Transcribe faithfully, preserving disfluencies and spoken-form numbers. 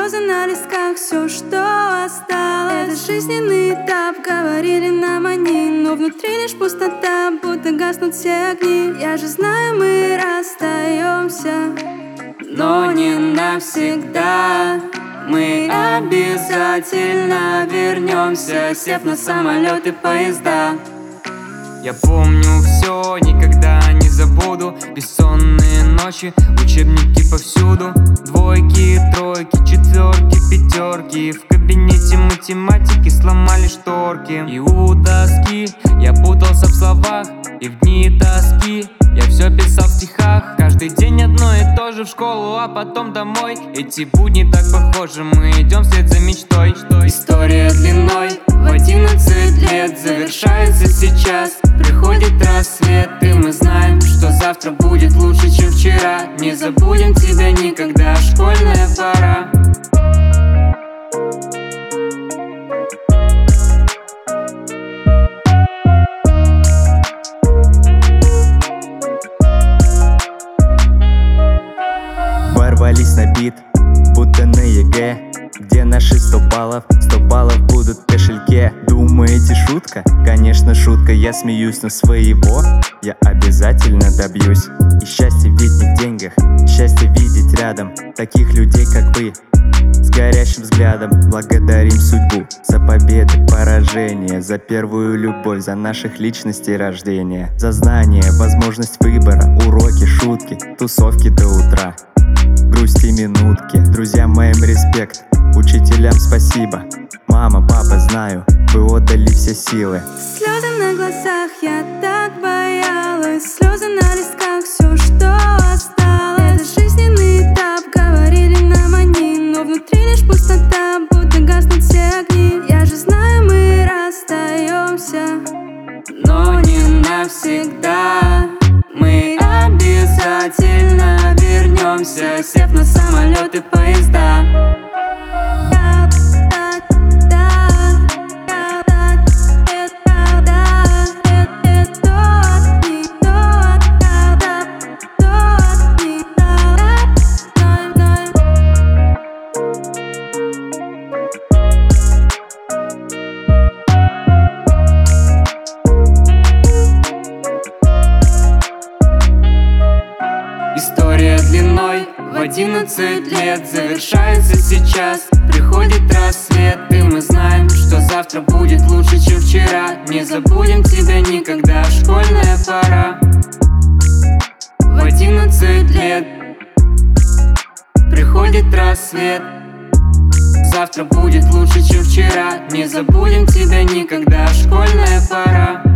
Слезы на листках, все, что осталось. Это жизненный этап, говорили нам они, но внутри лишь пустота, будто гаснут все огни. Я же знаю, мы расстаемся, но не навсегда. Мы обязательно вернемся, сев на самолет и поезда. Я помню все, никогда не забуду. Бессонные ночи, учебники повсюду. Двойки, тройки, четверки, пятерки. В кабинете математики сломали шторки. И у доски я путался в словах, и в дни тоски я все писал в стихах. Каждый день одно и то же, в школу, а потом домой. Эти будни так похожи, мы идем вслед за мечтой. История длиной в одиннадцать лет завершается сейчас. Приходит рассвет, и мы знаем, что завтра будет лучше, чем вчера. Не забудем тебя никогда, школьная пора. Ворвались на бит, будто на ЕГЭ. Где наши сто баллов? Сто баллов будут в кошельке. Думаете, шутка? Конечно, шутка. Я смеюсь, но своего я обязательно добьюсь. И счастье ведь не в деньгах, счастье видеть рядом таких людей, как вы, с горящим взглядом. Благодарим судьбу за победы, поражения, за первую любовь, за наших личностей рождения, за знания, возможность выбора, уроки, шутки, тусовки до утра, грусти минутки. Друзьям моим респект, учителям спасибо. Мама, папа, знаю, вы отдали все силы. Слезы на глазах, я так боялась. Слезы на листках, все, что осталось. Это жизненный этап, говорили нам они, но внутри лишь пустота, будто гаснут все огни. Я же знаю, мы расстаемся, но не навсегда. Мы обязательно вернемся, сев на самолет и поезда. История длиной в одиннадцать лет завершается сейчас. Приходит рассвет, и мы знаем, что завтра будет лучше, чем вчера. Не забудем тебя никогда, школьная пора. В одиннадцать лет приходит рассвет, завтра будет лучше, чем вчера. Не забудем тебя никогда, школьная пора.